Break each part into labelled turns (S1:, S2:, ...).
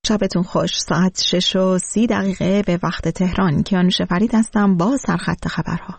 S1: شبتون خوش. ساعت 6:30 به وقت تهران. کیانوش فرید هستم با سرخط خبرها.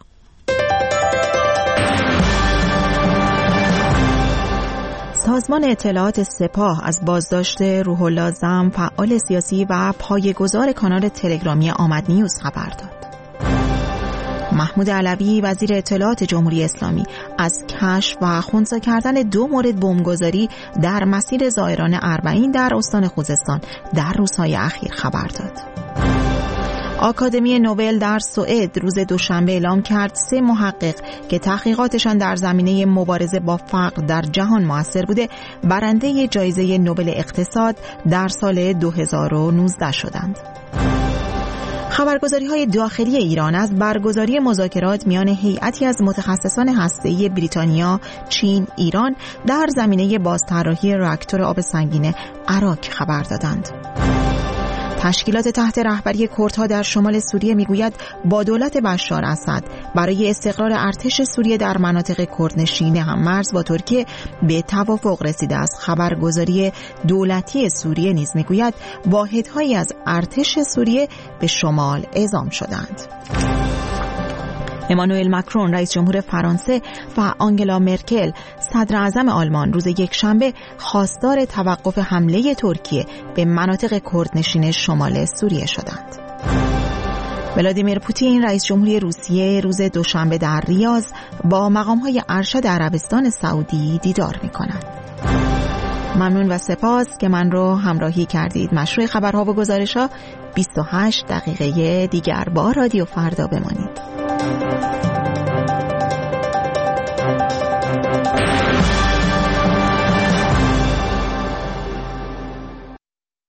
S1: سازمان اطلاعات سپاه از بازداشت روح الله زم، فعال سیاسی و پایه‌گذار کانال تلگرامی آمد نیوز خبر داد. محمود علوی وزیر اطلاعات جمهوری اسلامی از کشف و خنثی کردن 2 مورد بمبگذاری در مسیر زائران اربعین در استان خوزستان در روزهای اخیر خبر داد. آکادمی نوبل در سوئد روز دوشنبه اعلام کرد 3 محقق که تحقیقاتشان در زمینه مبارزه با فقر در جهان موثر بوده، برنده جایزه نوبل اقتصاد در سال 2019 شدند. خبرگزاری‌های داخلی ایران از برگزاری مذاکرات میان هیئتی از متخصصان هسته‌ای بریتانیا، چین، ایران در زمینه بازطراحی راکتور آب سنگین عراق خبر دادند. تشکیلات تحت رهبری کردها در شمال سوریه میگوید با دولت بشار اسد برای استقرار ارتش سوریه در مناطق کردنشین هم‌مرز با ترکیه به توافق رسیده است. خبرگزاری دولتی سوریه نیز میگوید واحدهایی از ارتش سوریه به شمال اعزام شدند. امانوئل ماکرون رئیس جمهور فرانسه و آنگلا مرکل صدر اعظم آلمان روز یکشنبه خواستار توقف حمله ترکیه به مناطق کردنشین شمال سوریه شدند. ولادیمیر پوتین رئیس جمهوری روسیه روز دوشنبه در ریاض با مقام‌های ارشد عربستان سعودی دیدار می‌کند. ممنون و سپاس که من رو همراهی کردید. مشروع خبرها و گزارش‌ها 28 دقیقه دیگر با رادیو فردا بمانید.